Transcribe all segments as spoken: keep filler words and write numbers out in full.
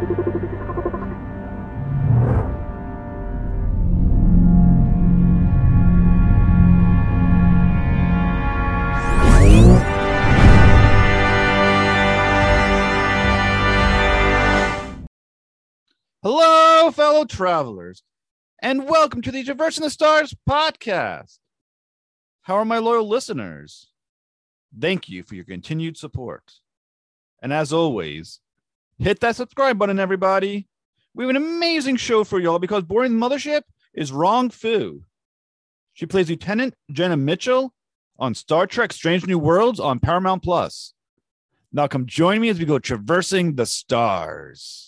Hello, fellow travelers, and welcome to the Traversing the Stars podcast. How are my loyal listeners? Thank you for your continued support. And as always, hit that subscribe button, everybody. We have an amazing show for y'all because Boring Mothership is Rong Fu. She plays Lieutenant Jenna Mitchell on Star Trek Strange New Worlds on Paramount Plus. Now come join me as we go traversing the stars.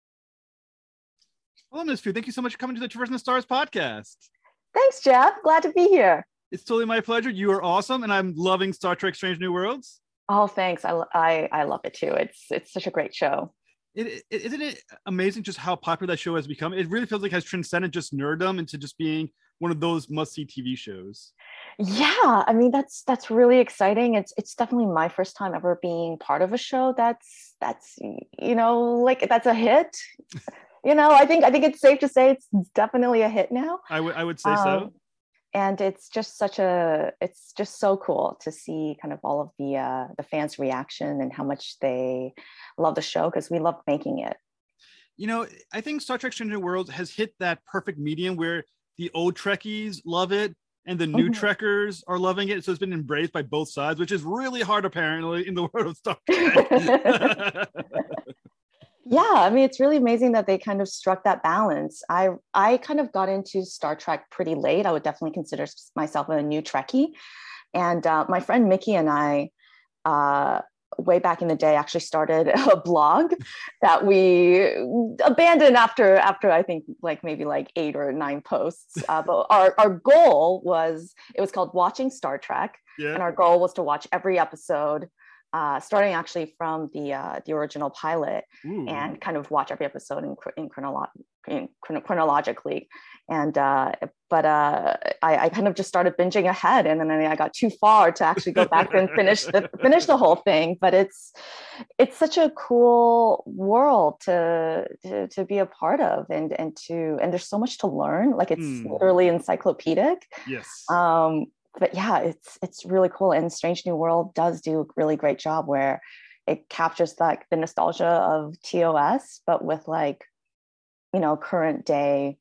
Hello, Miz Fu. Thank you so much for coming to the Traversing the Stars podcast. Thanks, Jeff. Glad to be here. It's totally my pleasure. You are awesome, and I'm loving Star Trek Strange New Worlds. Oh, thanks. I, I, I love it too. It's it's such a great show. It, it, isn't it amazing just how popular that show has become? It really feels like it has transcended just nerddom into just being one of those must-see T V shows. Yeah, I mean that's that's really exciting. It's it's definitely my first time ever being part of a show that's that's you know like that's a hit. You know, I think I think it's safe to say it's definitely a hit now. I would I would say um, so. And it's just such a it's just so cool to see kind of all of the uh, the fans' reaction and how much they love the show because we love making it. You know, I think Star Trek Strange New Worlds has hit that perfect medium where the old Trekkies love it and the new mm-hmm. Trekkers are loving it. So it's been embraced by both sides, which is really hard apparently in the world of Star Trek. Yeah, I mean, it's really amazing that they kind of struck that balance. I I kind of got into Star Trek pretty late. I would definitely consider myself a new Trekkie. And uh, my friend Mickey and I, uh, way back in the day, actually started a blog that we abandoned after, after I think like maybe like eight or nine posts. Uh, but our, our goal was, it was called Watching Star Trek. Yeah. And our goal was to watch every episode Uh, starting actually from the uh, the original pilot. Ooh. And kind of watch every episode in, in, chronolo- in chronologically. And uh, but uh, I, I kind of just started binging ahead, and then I got too far to actually go back and finish the finish the whole thing. But it's it's such a cool world to to, to be a part of, and and to and there's so much to learn. Like it's mm. literally encyclopedic. Yes. Um, But yeah, it's it's really cool. And Strange New World does do a really great job where it captures like the nostalgia of T O S, but with like, you know, current day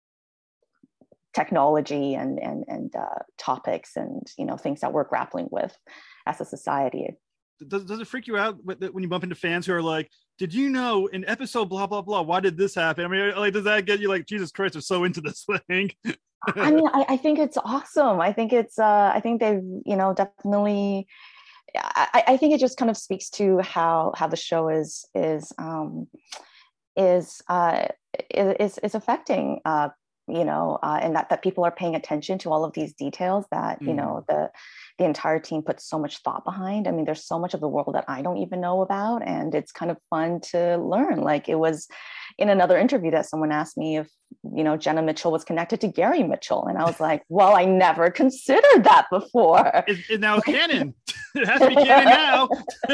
technology and and and uh, topics and, you know, things that we're grappling with as a society. Does, does it freak you out when you bump into fans who are like, did you know in episode blah, blah, blah, why did this happen? I mean, like, does that get you like, Jesus Christ, they're so into this thing? I mean, I, I think it's awesome. I think it's, uh, I think they've, you know, definitely, I, I think it just kind of speaks to how, how the show is, is, um, is, uh, is, is affecting, uh, you know, uh, and that, that people are paying attention to all of these details that, mm. you know, the, the entire team puts so much thought behind. I mean, there's so much of the world that I don't even know about, and it's kind of fun to learn. Like it was in another interview that someone asked me if, you know, Jenna Mitchell was connected to Gary Mitchell. And I was like, well, I never considered that before. It's, it's now canon. It has to be canon now.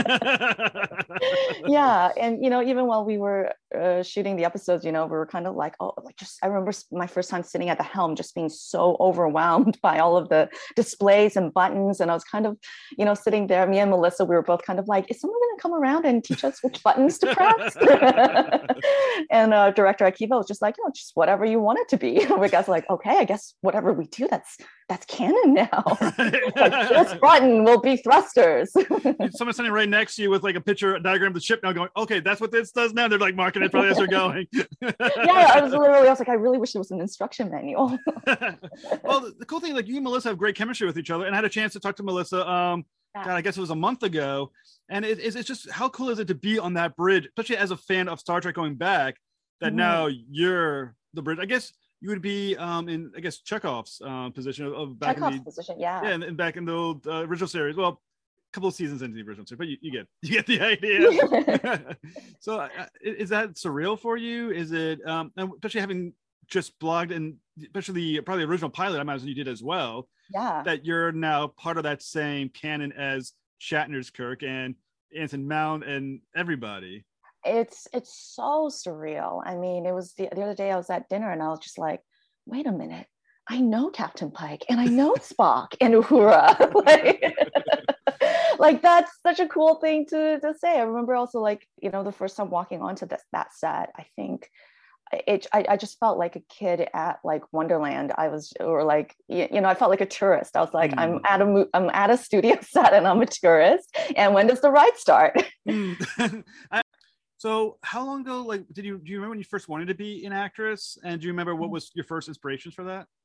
Yeah. And, you know, even while we were uh, shooting the episodes, you know, we were kind of like, oh, like just, I remember my first time sitting at the helm, just being so overwhelmed by all of the displays and buttons. And I was kind of, you know, sitting there, me and Melissa, we were both kind of like, is someone going to come around and teach us which buttons to press? And uh, director Akiva was just like, you know, just whatever you want it to be. We guys like, okay, I guess whatever we do, that's that's canon now. Like, this button will be thrusters. Someone standing right next to you with like a picture, a diagram of the ship now going, okay, that's what this does now. They're like marking it probably as they're going. Yeah, I was literally, I was like, I really wish there was an instruction manual. Well, the, the cool thing, like you and Melissa have great chemistry with each other. And I had a chance to talk to Melissa, um, God, I guess it was a month ago. And it, it's, it's just, how cool is it to be on that bridge, especially as a fan of Star Trek going back, that mm-hmm. now you're the bridge. I guess you would be um, in, I guess, Chekhov's um, position of, of back Chekhov's in the position, yeah, yeah, and, and back in the old, uh, original series. Well, a couple of seasons into the original series, but you, you get you get the idea. So, uh, is that surreal for you? Is it, um, and especially having just blogged and especially probably the original pilot, I imagine you did as well. Yeah, that you're now part of that same canon as Shatner's Kirk and Anson Mount and everybody. it's it's so surreal. I mean, it was the, the other day I was at dinner and I was just like, wait a minute, I know Captain Pike and I know Spock and Uhura. like, like that's such a cool thing to to say. I remember also, like, you know, the first time walking onto this that set, I think it I, I just felt like a kid at like Wonderland. I was, or like, you, you know, I felt like a tourist. I was like, mm. I'm at a I'm at a studio set and I'm a tourist. And when does the ride start? mm. I, so how long ago, like, did you do you remember when you first wanted to be an actress? And do you remember what was your first inspirations for that?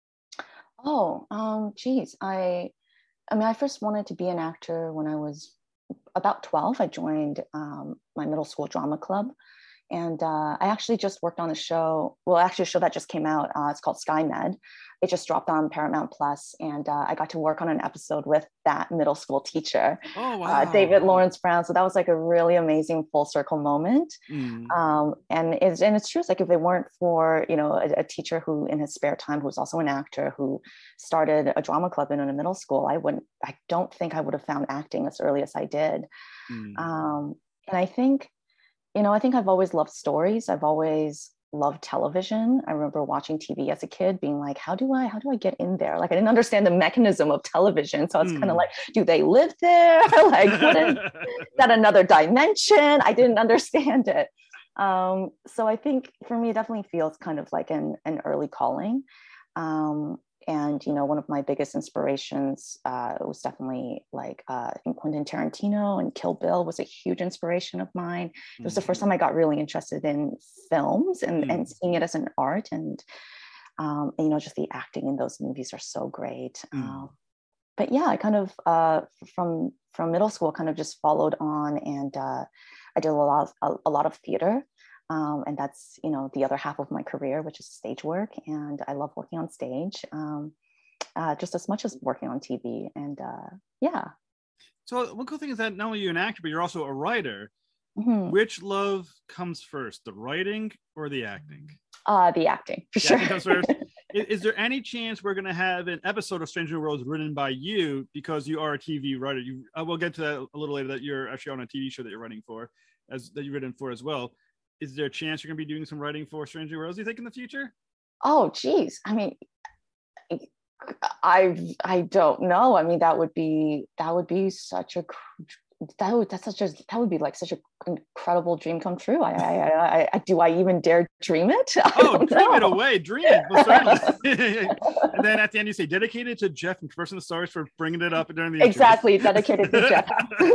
Oh, um, geez, I I mean, I first wanted to be an actor when I was about twelve. I joined um, my middle school drama club. And uh, I actually just worked on a show, well, actually a show that just came out. Uh, it's called SkyMed. It just dropped on Paramount Plus, and uh, I got to work on an episode with that middle school teacher, oh, wow. uh, David Lawrence Brown. So that was like a really amazing full circle moment. Mm. Um, and, it's, and it's true, it's like if it weren't for, you know, a, a teacher who in his spare time, who was also an actor, who started a drama club in a middle school, I wouldn't, I don't think I would have found acting as early as I did. Mm. Um, and I think, You know, I think I've always loved stories. I've always loved television. I remember watching T V as a kid being like, how do I, how do I get in there? Like, I didn't understand the mechanism of television. So I was mm. kind of like, do they live there? Like, what is that, another dimension? I didn't understand it. Um, so I think for me, it definitely feels kind of like an, an early calling. Um, And, you know, one of my biggest inspirations uh, was definitely like, uh, I think Quentin Tarantino and Kill Bill was a huge inspiration of mine. It was the first time I got really interested in films and, mm. and seeing it as an art. And, um, and, you know, just the acting in those movies are so great. Mm. Um, but yeah, I kind of, uh, from from middle school, kind of just followed on, and uh, I did a lot, of, a, a lot of theater. Um, and that's, you know, the other half of my career, which is stage work. And I love working on stage um, uh, just as much as working on T V. And uh, yeah. So one cool thing is that not only are you an actor, but you're also a writer. Mm-hmm. Which love comes first, the writing or the acting? Uh, the acting, for the sure. Acting comes first. is, is there any chance we're going to have an episode of Stranger Worlds written by you, because you are a T V writer? You, uh, we'll get to that a little later, that you're actually on a T V show that you're writing for, as that you've written for as well. Is there a chance you're going to be doing some writing for Stranger Worlds, do you think, in the future? Oh, geez. I mean, I I don't know. I mean, that would be that would be such a that would that's such a that would be like such an incredible dream come true. I I, I, I do I even dare dream it? I oh, dream know. it away, dream it. Well, certainly. And then at the end, you say dedicated to Jeff and Person of the Stars for bringing it up during the exactly intro. Dedicated to Jeff.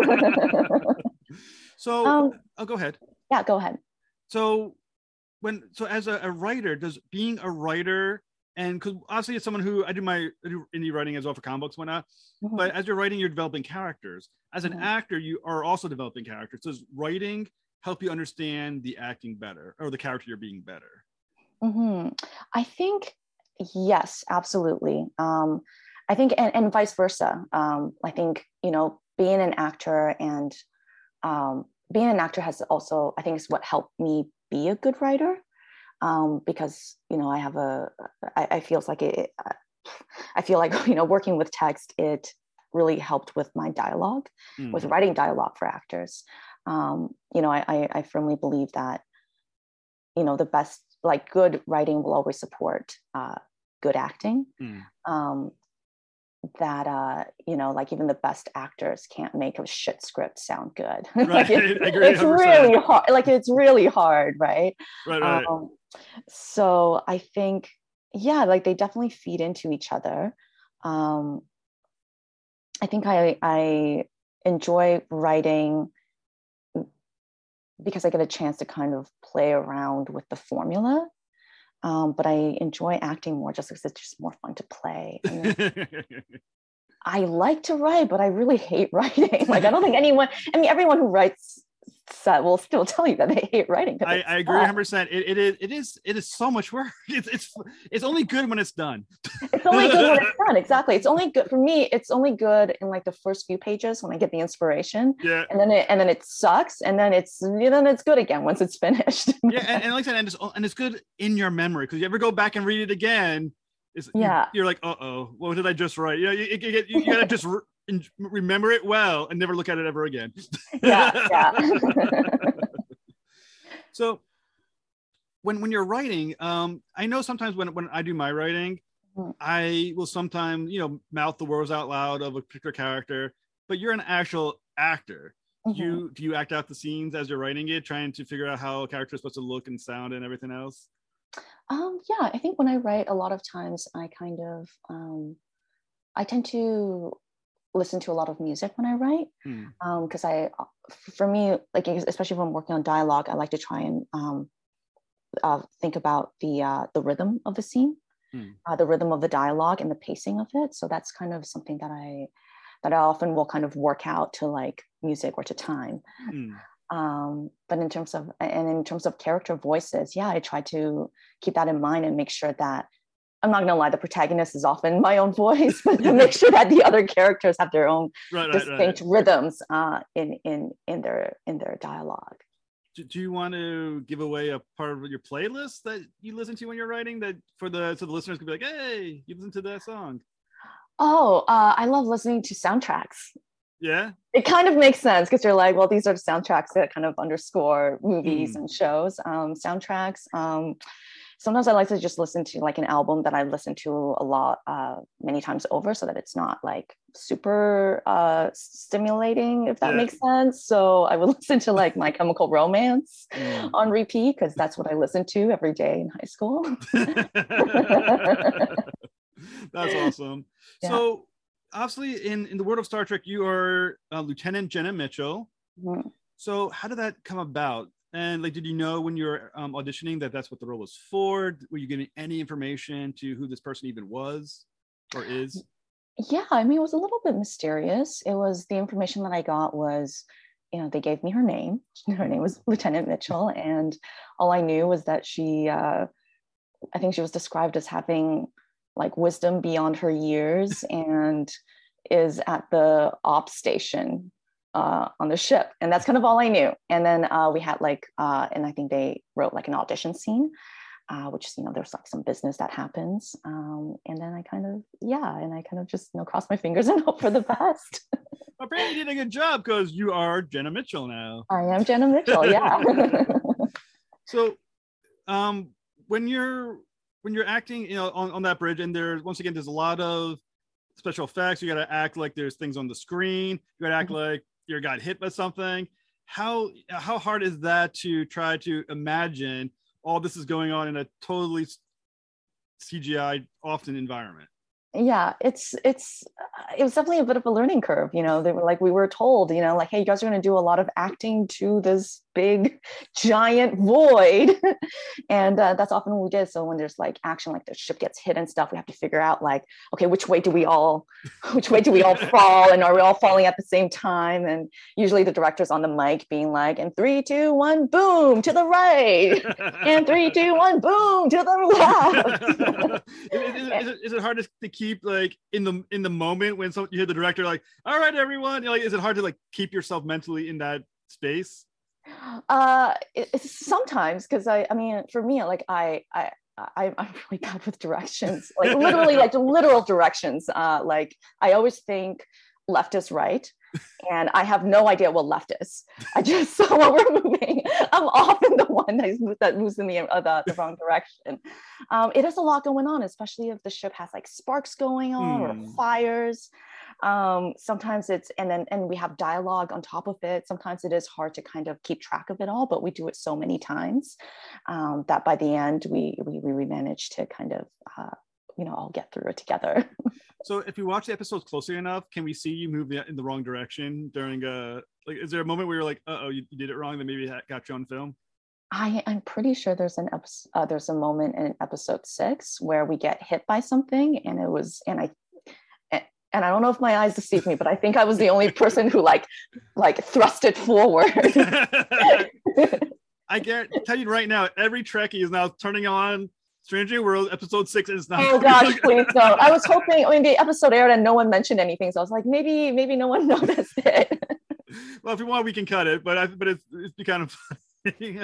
So, um, oh, go ahead. Yeah, go ahead. So when, so as a, a writer, does being a writer, and because obviously as someone who I do my I do indie writing as well for comic books and whatnot, mm-hmm. but as you're writing, you're developing characters. As an mm-hmm. actor, you are also developing characters. Does writing help you understand the acting better, or the character you're being better? Mm-hmm. I think, yes, absolutely. Um, I think, and, and vice versa. Um, I think, you know, being an actor and um, being an actor has also, I think, is what helped me be a good writer, um, because, you know, I have a, I, I feels like it, I feel like, you know, working with text, it really helped with my dialogue, mm. with writing dialogue for actors. Um, you know, I, I, I firmly believe that, you know, the best, like good writing will always support uh, good acting. Mm. Um, that uh you know, like even the best actors can't make a shit script sound good. Right. Like it, I agree, it's really hard, like it's really hard, right? Right, right. Um, so I think, yeah, like they definitely feed into each other. um I think I I enjoy writing because I get a chance to kind of play around with the formula. Um, but I enjoy acting more just because it's just more fun to play. I mean, I like to write, but I really hate writing. Like, I don't think anyone, I mean, everyone who writes will still tell you that they hate writing. I, I agree one hundred percent. It, it is, it is, it is so much work. It's, it's, it's only good when it's done. It's only good when it's done. Exactly. It's only good for me. It's only good in like the first few pages when I get the inspiration. Yeah. And then it, and then it sucks. And then it's, then it's good again once it's finished. Yeah. And, and like I said, and it's, and it's good in your memory, because you ever go back and read it again, it's, yeah. You're like, uh-oh, what did I just write? You know, you, you, you, you gotta just re- remember it well and never look at it ever again. Yeah. Yeah. So when when you're writing, um, I know sometimes when when I do my writing, mm-hmm. I will sometimes, you know, mouth the words out loud of a particular character, but you're an actual actor. Mm-hmm. You do you act out the scenes as you're writing it, trying to figure out how a character is supposed to look and sound and everything else? Um, yeah, I think when I write, a lot of times I kind of um, I tend to listen to a lot of music when I write, because mm. um, I, for me, like especially when I'm working on dialogue, I like to try and um, uh, think about the uh, the rhythm of the scene, mm. uh, the rhythm of the dialogue, and the pacing of it. So that's kind of something that I that I often will kind of work out to like music or to time. Mm. Um, but in terms of and in terms of character voices, yeah, I try to keep that in mind and make sure that I'm not gonna lie, the protagonist is often my own voice, but to make sure that the other characters have their own right, distinct right, right. rhythms uh, in in in their in their dialogue. Do, do you want to give away a part of your playlist that you listen to when you're writing, that for the so the listeners can be like, hey, you listen to that song? Oh, uh, I love listening to soundtracks. Yeah, it kind of makes sense because you're like, well, these are the soundtracks that kind of underscore movies mm. and shows. Um, soundtracks. Um, sometimes I like to just listen to like an album that I listen to a lot, uh, many times over, so that it's not like super uh, stimulating, if that yeah. makes sense. So I would listen to like My Chemical Romance mm. on repeat because that's what I listened to every day in high school. That's awesome. Yeah. So obviously in, in the world of Star Trek, you are uh, Lieutenant Jenna Mitchell. Mm-hmm. So how did that come about? And like, did you know when you were um, auditioning that that's what the role was for? Were you getting any information to who this person even was or is? Yeah, I mean, it was a little bit mysterious. It was, the information that I got was, you know, they gave me her name. Her name was Lieutenant Mitchell. And all I knew was that she, uh, I think she was described as having like wisdom beyond her years and is at the ops station uh, on the ship. And that's kind of all I knew. And then uh, we had like, uh, and I think they wrote like an audition scene, uh, which, you know, there's like some business that happens. Um, and then I kind of, yeah, and I kind of just, you know, cross my fingers and hope for the best. Apparently you did a good job because you are Jenna Mitchell now. I am Jenna Mitchell, yeah. So um, when you're, when you're acting, you know, on, on that bridge, and there's, once again, there's a lot of special effects. You got to act like there's things on the screen. You got to act mm-hmm. like you got hit by something. How how hard is that to try to imagine all this is going on in a totally C G I often environment? Yeah, it's it's it was definitely a bit of a learning curve. You know, they were like, we were told, you know, like, hey, you guys are going to do a lot of acting to this big giant void. And uh, that's often what we did. So when there's like action, like the ship gets hit and stuff, we have to figure out like, okay, which way do we all, which way do we all fall? And are we all falling at the same time? And usually the director's on the mic being like, and three, two, one, boom, to the right. And three, two, one, boom, to the left. is, is, is, it, is it hard to, to keep like in the in the moment when some, you hear the director like, all right, everyone, you know, like, is it hard to like keep yourself mentally in that space? Uh, it, it's sometimes, because I, I mean, for me, like I, I, I, I'm really bad with directions, like literally, like literal directions. Uh, like I always think left is right, and I have no idea what left is. I just saw what we're moving. I'm often the one that, is, that moves in the, uh, the the wrong direction. Um, it is a lot going on, especially if the ship has like sparks going on mm. or fires. Um, sometimes it's, and then, and we have dialogue on top of it. Sometimes it is hard to kind of keep track of it all, but we do it so many times um, that by the end we, we, we manage to kind of, uh, you know, all get through it together. So if you watch the episodes closely enough, can we see you move in the wrong direction during a, like, is there a moment where you're like, uh-oh, you, you did it wrong, that maybe got you on film? I, I'm pretty sure there's an episode, uh, there's a moment in episode six where we get hit by something, and it was, and I, and I don't know if my eyes deceive me, but I think I was the only person who like, like thrust it forward. I can tell you right now, every Trekkie is now turning on Stranger World episode six is now. Oh gosh, please don't. I was hoping, I mean, the episode aired and no one mentioned anything, so I was like, maybe, maybe no one noticed it. Well, if you want, we can cut it, but I, but it's it's be kind of funny.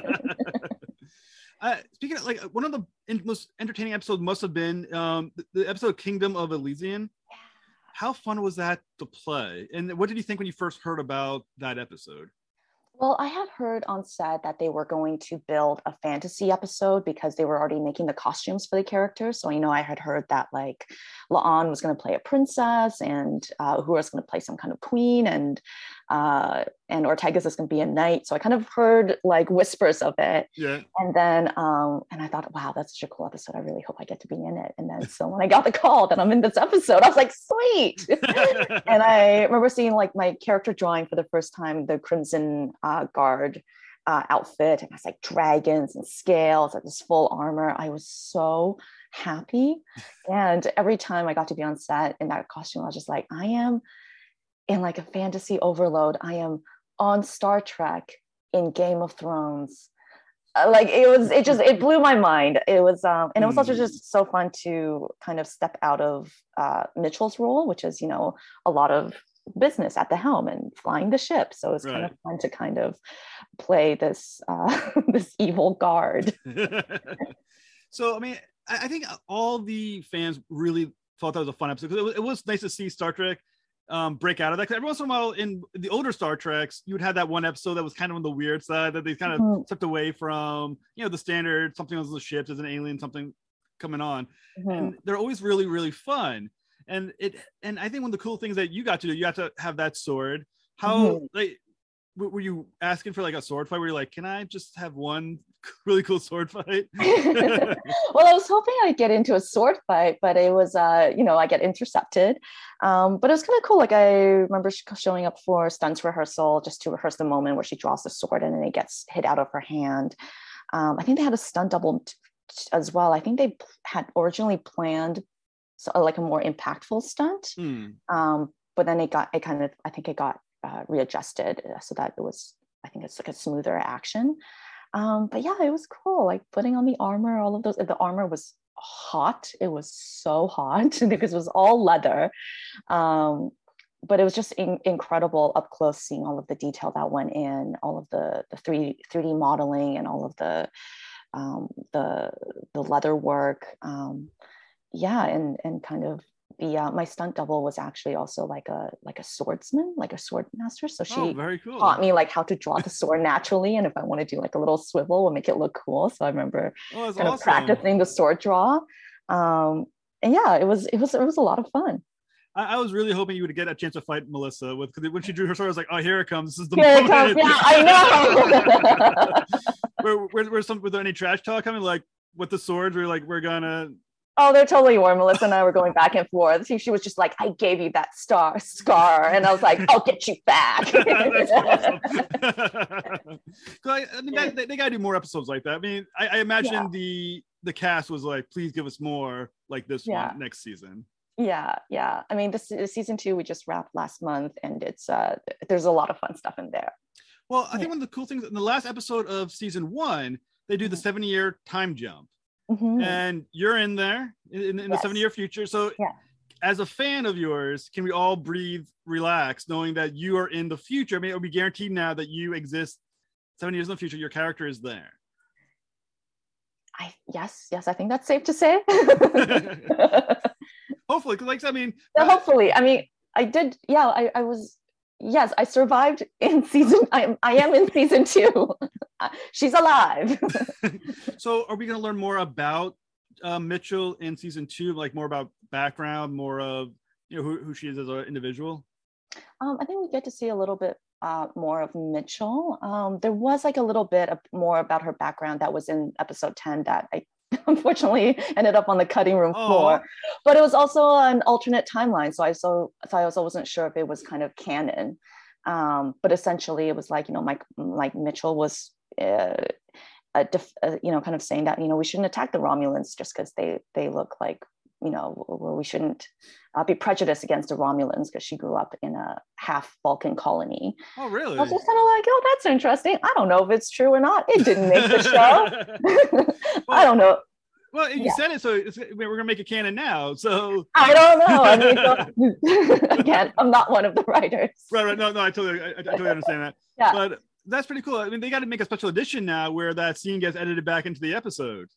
Uh, speaking of, like, one of the in, most entertaining episodes must have been um, the, the episode Kingdom of Elysian. Yeah. How fun was that to play? And what did you think when you first heard about that episode? Well, I had heard on set that they were going to build a fantasy episode because they were already making the costumes for the characters. So, you know, I had heard that like La'an was going to play a princess and uh, Uhura was going to play some kind of queen and uh, and Ortega's is going to be a knight. So I kind of heard like whispers of it. Yeah. And then, um, and I thought, wow, that's such a cool episode. I really hope I get to be in it. And then, so when I got the call that I'm in this episode, I was like, sweet. And I remember seeing like my character drawing for the first time, the Crimson uh, Guard uh, outfit. And I was like dragons and scales, like this full armor. I was so happy. And every time I got to be on set in that costume, I was just like, I am in like a fantasy overload. I am on Star Trek in Game of Thrones. Uh, like it was, it just, it blew my mind. It was, um, and it was also just so fun to kind of step out of uh, Mitchell's role, which is, you know, a lot of business at the helm and flying the ship. So it was right. kind of fun to kind of play this, uh, this evil guard. So, I mean, I think all the fans really thought that was a fun episode because it was, it was nice to see Star Trek um break out of that. Because every once in a while in the older Star Treks, you would have that one episode that was kind of on the weird side that they kind of mm-hmm. stepped away from, you know, the standard something on the ships as an alien, something coming on. Mm-hmm. And they're always really, really fun. And it and I think one of the cool things that you got to do, you got to have that sword. How mm-hmm. like were you asking for like a sword fight where you're like, can I just have one really cool sword fight? Well, I was hoping I'd get into a sword fight, but it was, uh, you know, I get intercepted. Um, but it was kind of cool. Like I remember showing up for stunts rehearsal just to rehearse the moment where she draws the sword and then it gets hit out of her hand. Um, I think they had a stunt double t- as well. I think they had originally planned so, like a more impactful stunt. Mm. Um, but then it got, it kind of, I think it got uh, readjusted so that it was, I think it's like a smoother action. Um, but yeah, it was cool. Like putting on the armor, all of those, the armor was hot. It was so hot because it was all leather. Um, but it was just in, incredible up close seeing all of the detail that went in, all of the, the three, three D modeling and all of the, um, the, the leather work. Um, yeah. And, and kind of the, uh, my stunt double was actually also like a, like a swordsman, like a sword master. So she oh, very cool. taught me like how to draw the sword naturally. And if I want to do like a little swivel, we'll make it look cool. So I remember oh, kind awesome. of practicing the sword draw. Um, and yeah, it was, it was, it was a lot of fun. I, I was really hoping you would get a chance to fight Melissa with, because when she drew her sword, I was like, oh, here it comes. This is the here moment. It comes. Yeah, I know. were, were, were some, were there any trash talk coming like with the swords? We're like, we're gonna. Oh, they're totally warm. Melissa and I were going back and forth. She, she was just like, I gave you that star scar. And I was like, I'll get you back. That's awesome. I, I mean, that, they, they got to do more episodes like that. I mean, I, I imagine yeah. the the cast was like, please give us more like this yeah. one next season. Yeah, yeah. I mean, this is season two we just wrapped last month, and it's uh there's a lot of fun stuff in there. Well, I think yeah. one of the cool things in the last episode of season one, they do the seven-year time jump. Mm-hmm. And you're in there in, in yes. the seven-year future. So yeah. as a fan of yours, can we all breathe, relax, knowing that you are in the future? I mean, it'll be guaranteed now that you exist seven years in the future. Your character is there. I yes, yes, I think that's safe to say. Hopefully, because like I mean, yeah, hopefully. I mean, I did. Yeah, I, I was. Yes, I survived in season. I am. I am in season two. She's alive. So, are we going to learn more about uh, Mitchell in season two? Like more about background, more of you know who, who she is as an individual. Um, I think we get to see a little bit uh, more of Mitchell. Um, there was like a little bit of, more about her background that was in episode ten that I unfortunately ended up on the cutting room Aww. floor. But it was also an alternate timeline, so I so, so I also wasn't sure if it was kind of canon. Um, but essentially, it was like you know, Mike like Mitchell was. Uh, uh, def- uh, you know, kind of saying that you know we shouldn't attack the Romulans just because they they look like you know well, we shouldn't uh, be prejudiced against the Romulans because she grew up in a half Vulcan colony. Oh, really? I was just kind of like, oh, that's interesting. I don't know if it's true or not. It didn't make the show. well, I don't know. Well, you yeah. said it, so it's, we're gonna make it canon now. So I don't know. I mean, so, again, I'm not one of the writers. Right, right. No, no, I totally, I, I totally understand that. Yeah. But that's pretty cool. I mean, they got to make a special edition now where that scene gets edited back into the episode.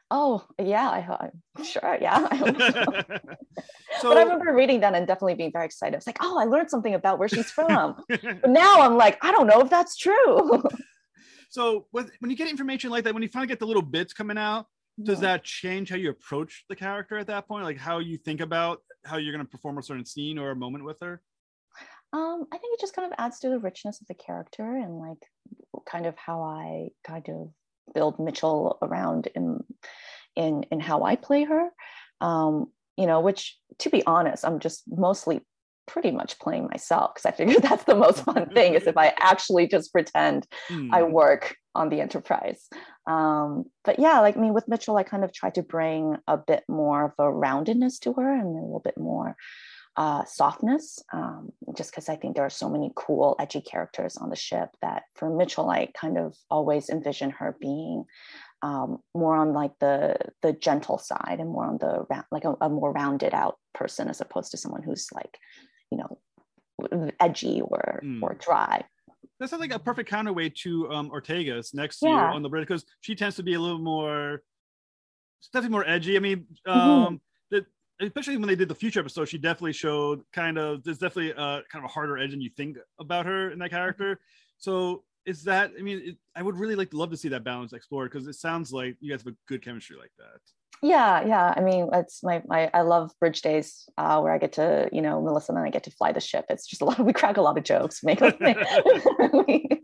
Oh, yeah, I, I'm sure. Yeah. I hope so. So, but I remember reading that and definitely being very excited. It's like, oh, I learned something about where she's from. But now I'm like, I don't know if that's true. So with, when you get information like that, when you finally get the little bits coming out, does Yeah. that change how you approach the character at that point? Like how you think about how you're going to perform a certain scene or a moment with her? Um, I think it just kind of adds to the richness of the character and like kind of how I kind of build Mitchell around in in in how I play her. Um, you know, which to be honest, I'm just mostly pretty much playing myself because I figure that's the most fun thing is if I actually just pretend Hmm. I work on the Enterprise. Um, but yeah, like I mean, with Mitchell, I kind of try to bring a bit more of a roundedness to her and a little bit more uh, softness, um, just because I think there are so many cool, edgy characters on the ship that for Mitchell, I kind of always envision her being um, more on like the the gentle side and more on the like a, a more rounded out person as opposed to someone who's like, you know, edgy or Mm. or dry. That sounds like a perfect counterweight to um, Ortega's next to you Yeah. on the Brit because she tends to be a little more, definitely more edgy. I mean, um, Mm-hmm. the, especially when they did the future episode, she definitely showed kind of there's definitely a kind of a harder edge than you think about her in that character. So is that? I mean, it, I would really like to love to see that balance explored because it sounds like you guys have a good chemistry like that. Yeah, yeah. I mean, it's my, my I love bridge days uh, where I get to, you know, Melissa and then I get to fly the ship. It's just a lot of, we crack a lot of jokes. Make, make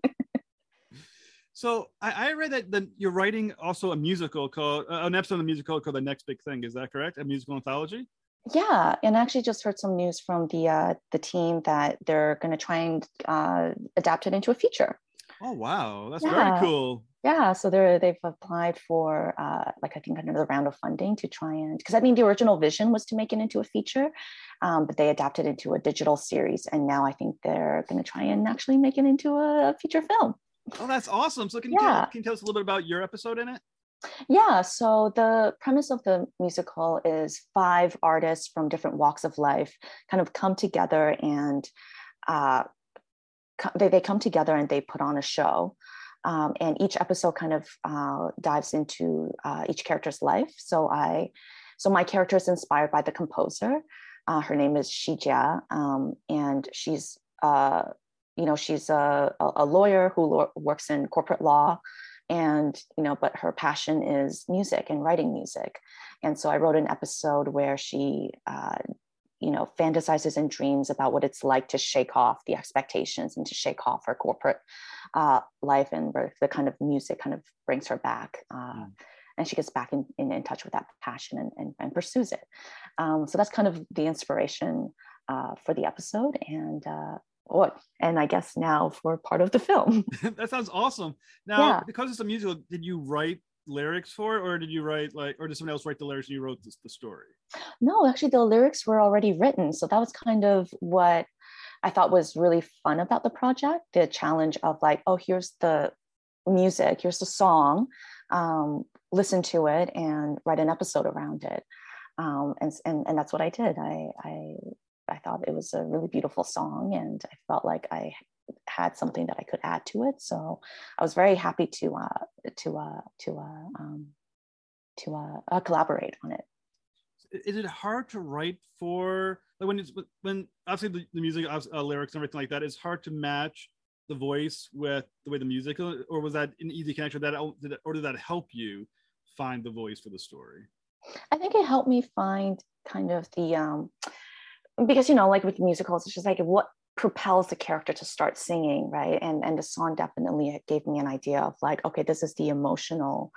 So I, I read that the, you're writing also a musical called uh, an episode of the musical called The Next Big Thing. Is that correct? A musical anthology? Yeah, and I actually just heard some news from the uh, the team that they're going to try and uh, adapt it into a feature. Oh wow, that's Yeah. very cool. Yeah, so they're they've applied for uh, like I think another round of funding to try and because I mean the original vision was to make it into a feature, um, but they adapted it into a digital series, and now I think they're going to try and actually make it into a feature film. Oh, that's awesome. So can you, Yeah. tell, can you tell us a little bit about your episode in it? Yeah, so the premise of the musical is five artists from different walks of life kind of come together and uh, they, they come together and they put on a show. Um, and each episode kind of uh, dives into uh, each character's life. So I, so my character is inspired by the composer. Uh, her name is Shijia, um, and she's, uh, you know, she's a, a lawyer who lo- works in corporate law, and you know, but her passion is music and writing music. And so I wrote an episode where she, uh, you know, fantasizes and dreams about what it's like to shake off the expectations and to shake off her corporate uh, life, and where the kind of music kind of brings her back. Uh, mm. And she gets back in, in, in touch with that passion and, and, and pursues it. Um, so that's kind of the inspiration uh, for the episode. And uh, what, and I guess now for part of the film. That sounds awesome. Now, yeah. Because it's a musical, did you write lyrics for it, or did you write like, or did someone else write the lyrics and you wrote this, the story? No, actually the lyrics were already written. So that was kind of what I thought was really fun about the project, the challenge of like, oh, here's the music, here's the song, um, listen to it and write an episode around it. Um, and, and, and that's what I did. I, I, I thought it was a really beautiful song, and I felt like I had something that I could add to it. So I was very happy to, uh, to, uh, to, uh, um, to uh, uh, collaborate on it. Is it hard to write for, like when it's, when obviously the, the music, uh, lyrics and everything like that, is hard to match the voice with the way the music, or was that an easy connection? That, did it, or did that help you find the voice for the story? I think it helped me find kind of the, um, because, you know, like with musicals, it's just like what propels the character to start singing, right? And, and the song definitely gave me an idea of like, okay, this is the emotional,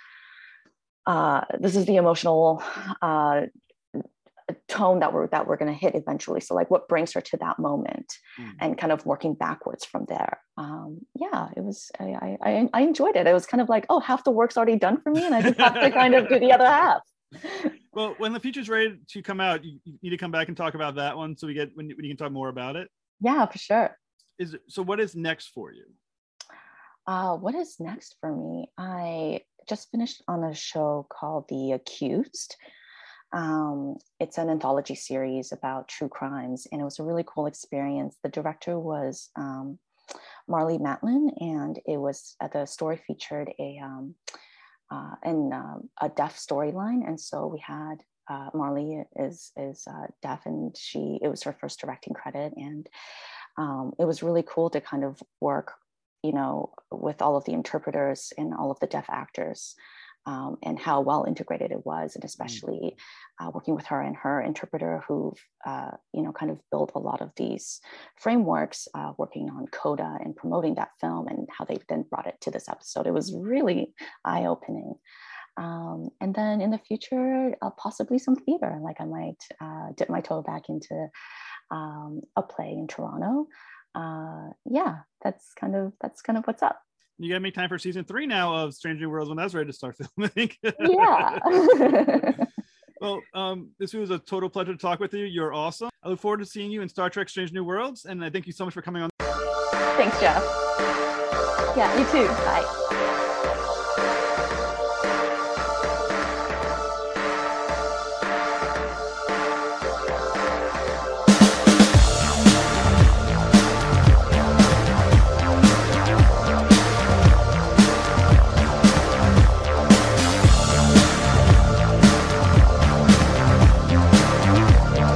uh, this is the emotional uh, tone that we're that we're going to hit eventually. So like what brings her to that moment, mm. and kind of working backwards from there. Um, yeah, it was, I, I, I enjoyed it. It was kind of like, oh, half the work's already done for me and I just have to kind of do the other half. Well, when the feature's ready to come out, you, you need to come back and talk about that one so we get, when, when you can talk more about it. Yeah, for sure. Is it, so what is next for you? Uh, what is next for me? I just finished on a show called The Accused. Um, it's an anthology series about true crimes, and it was a really cool experience. The director was um, Marlee Matlin, and it was uh, the story featured a um, uh, in um, a deaf storyline. And so we had uh, Marley is is uh, deaf, and she it was her first directing credit, and um, it was really cool to kind of work, you know, with all of the interpreters and all of the deaf actors. Um, and how well integrated it was, and especially uh, working with her and her interpreter, who uh, you know kind of built a lot of these frameworks, uh, working on Coda and promoting that film, and how they then brought it to this episode. It was really eye-opening. Um, and then in the future, uh, possibly some theater. Like I might uh, dip my toe back into um, a play in Toronto. Uh, yeah, that's kind of that's kind of what's up. You gotta make time for season three now of Strange New Worlds when that's ready to start filming. Yeah. Well, um, this was a total pleasure to talk with you. You're awesome. I look forward to seeing you in Star Trek Strange New Worlds, and I thank you so much for coming on. Thanks, Jeff. Yeah, you too. Bye.